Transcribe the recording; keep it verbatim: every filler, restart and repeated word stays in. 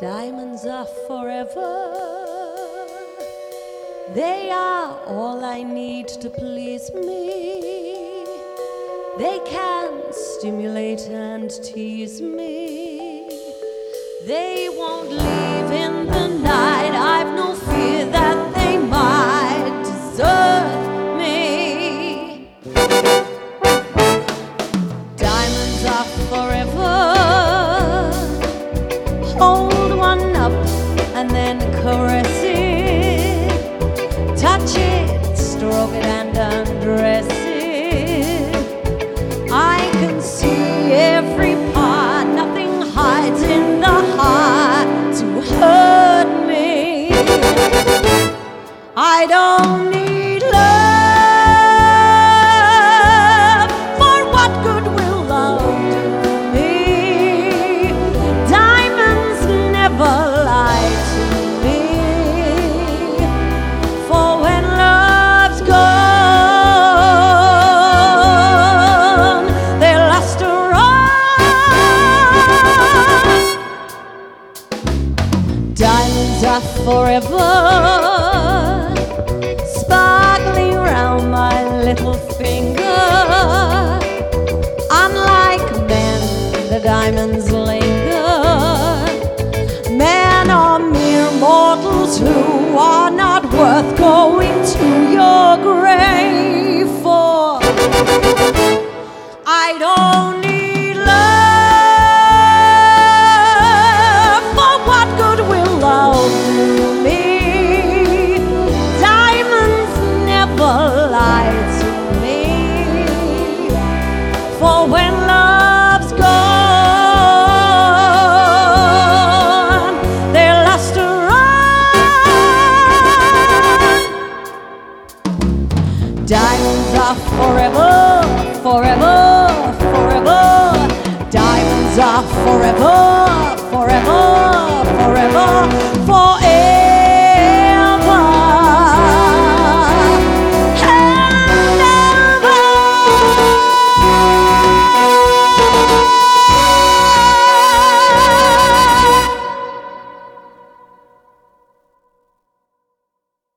Diamonds are forever. They are all I need to please me. They can stimulate and tease me. They won't leave in the night. I've no fear that they might desert me. Diamonds are forever. Hold one up and then caress it. Touch it, stroke it and undress it. I can see every part. Nothing hides in the heart to hurt me. I don't need love. For what good will love do me? Diamonds never lie to me. For when love's gone, they last a run. Diamonds are forever, sparkling round my little finger. Unlike men, the diamonds linger. Men are mere mortals who are not worth going to your grave for. I don't need love. For what good will love do me? Diamonds never lie to me. For when love's gone, they last a run. Diamonds are forever, forever, forever. Diamonds are forever, forever, forever, forever.